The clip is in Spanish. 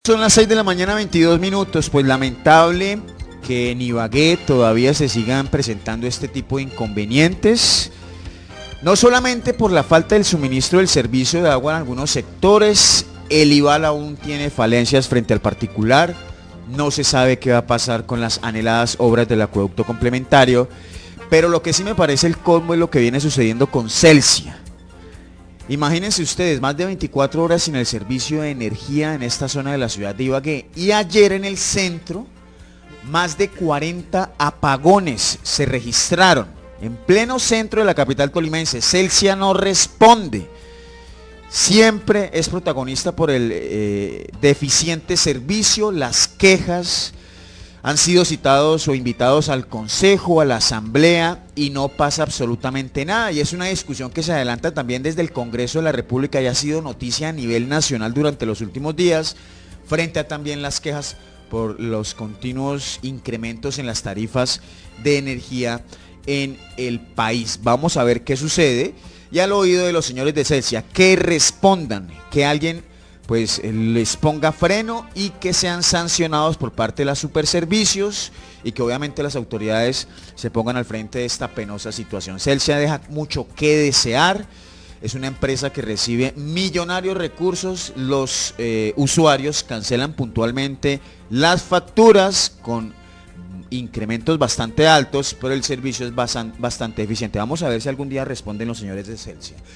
Son las 6 de la mañana, 22 minutos, pues lamentable que en Ibagué todavía se sigan presentando este tipo de inconvenientes, no solamente por la falta del suministro del servicio de agua en algunos sectores, el IVAL aún tiene falencias frente al particular, no se sabe qué va a pasar con las anheladas obras del acueducto complementario, pero lo que sí me parece el colmo es lo que viene sucediendo con Celsia. Imagínense ustedes, más de 24 horas sin el servicio de energía en esta zona de la ciudad de Ibagué. Y ayer en el centro, más de 40 apagones se registraron. En pleno centro de la capital tolimense, Celsia no responde. Siempre es protagonista por el deficiente servicio, las quejas. Han sido citados o invitados al consejo, a la asamblea y no pasa absolutamente nada. Y es una discusión que se adelanta también desde el Congreso de la República y ha sido noticia a nivel nacional durante los últimos días, frente a también las quejas por los continuos incrementos en las tarifas de energía en el país. Vamos a ver qué sucede y al oído de los señores de Celsia, que respondan, que alguien pues les ponga freno y que sean sancionados por parte de las superservicios y que obviamente las autoridades se pongan al frente de esta penosa situación. Celsia deja mucho que desear, es una empresa que recibe millonarios recursos, los usuarios cancelan puntualmente las facturas con incrementos bastante altos, pero el servicio es bastante eficiente. Vamos a ver si algún día responden los señores de Celsia.